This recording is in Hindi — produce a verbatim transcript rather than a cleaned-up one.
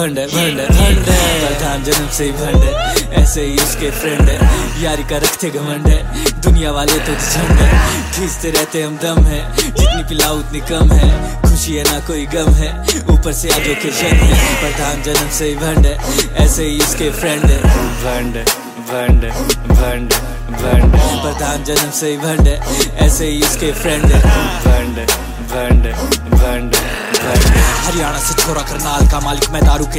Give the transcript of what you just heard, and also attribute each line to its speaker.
Speaker 1: भंड है भंड है भंड है प्रधान जन्म से ही भंड है, ऐसे ही उसके फ्रेंड है, यारी का रखते घमंड है, दुनिया वाले तो झंड है, खींचते रहते हम दम है, जितनी पिलाओ उतनी कम है, खुशी है ना कोई गम है, ऊपर से आजो के जन है, प्रधान जन्म से ही भंड है, ऐसे ही उसके फ्रेंड है, भंड भंड भंड भंड प्रधान जन्म से ही भंड है, ऐसे ही उसके फ्रेंड है, भंड भंड भंड भंड।
Speaker 2: हरियाणा से छोरा करनाल का मालिक, मैं दारू के